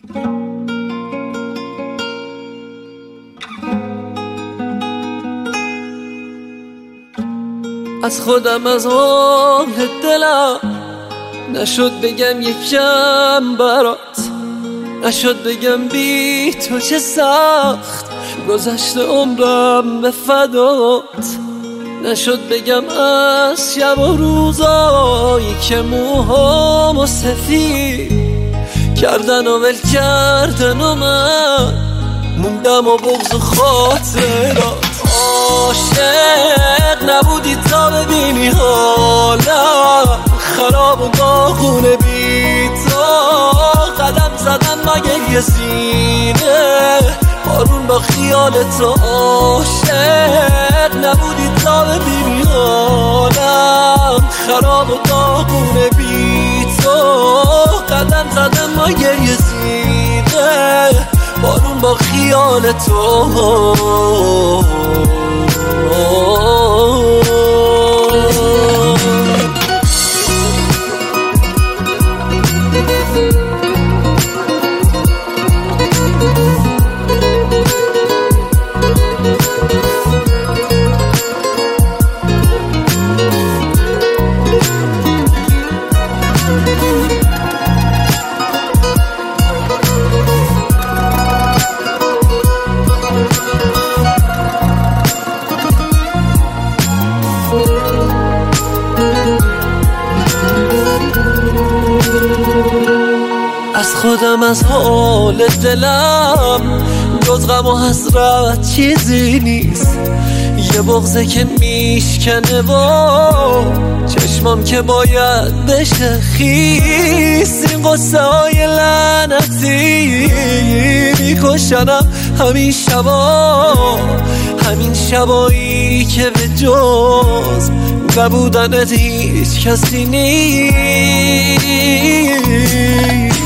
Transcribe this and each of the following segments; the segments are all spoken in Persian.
از خودم از حال دلم نشد بگم یکم برات، نشد بگم بی تو چه سخت گذشت عمرم به فدات، نشد بگم از شب و روزایی که موهامو سفید کردن و ول کردن و من موندم و بغض و خاطرات. عاشق نبودی تا ببینی حالم خراب و داغونه بی تو، قدم زدم مگه یه سینه بارون با خیال تو. عاشق نبودی تا ببینی حالم خراب و داغونه بی تو، قدم زدم مگه یه سینه بارون با خیال تو. از خودم از حال دلم جز غم و حسرت چیزی نیست، یه بغضه که میشکنه و چشمام که باید بشه خیس. این قصه های لعنتی میکشنم همین شبا، همین شبایی که به جز نبودنت هیچ کسی نیست.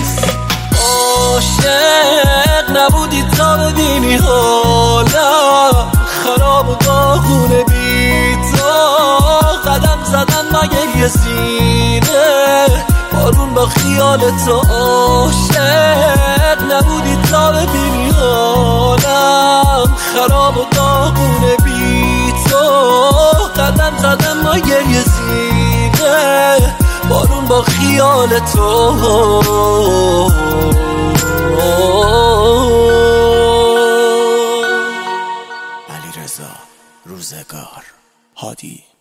عاشق نبودی تا ببینی حالم خراب و داغونه بی تو، قدم زدم مگه یه سینه بارون با خیال تو. عاشق نبودی تا ببینی حالم خراب و داغونه بی تو، قدم زدم مگه یه سینه بارون با خیال تو. علیرضا روزگار هادی